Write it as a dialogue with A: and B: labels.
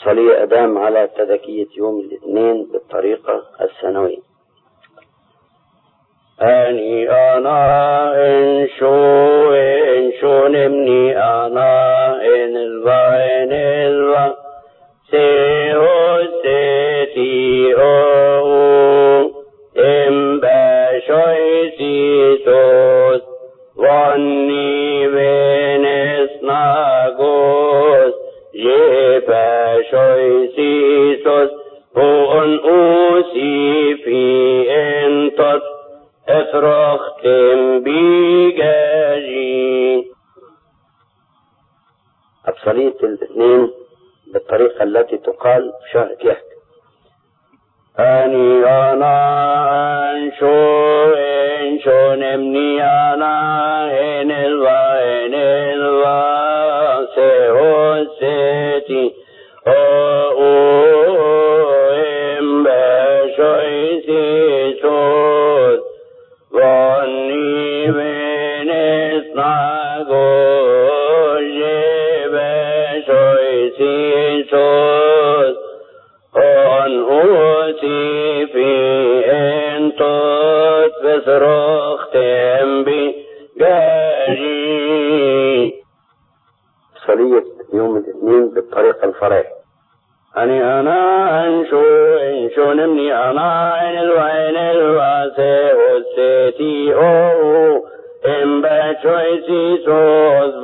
A: أبصلية أدام على تذكية يوم الاثنين بالطريقة السنوية. أني أنا إنشو نمني أنا إن الوا سيهو سيتي أو إم بشوي سيسوس واني بنس ناغوس بشوي سيسوس وان أوسي في انتس اترختم بيجاجي. أبصلية الاثنين بالطريقة التي تقال في شهر كيحك. أني أنا إنشو نمني أنا إن الوا سيهو سيتي أو إم بشوي سيسوس واني بنس ناغوس بشوي سيسوس وان أوتي في انتوت بسرختم بجاجي. صلية يوم الاثنين بالطريقة الفرح. أني أنا إنشو نمني أنا إن الواسع والسيتي أو إن بشوي سيسوس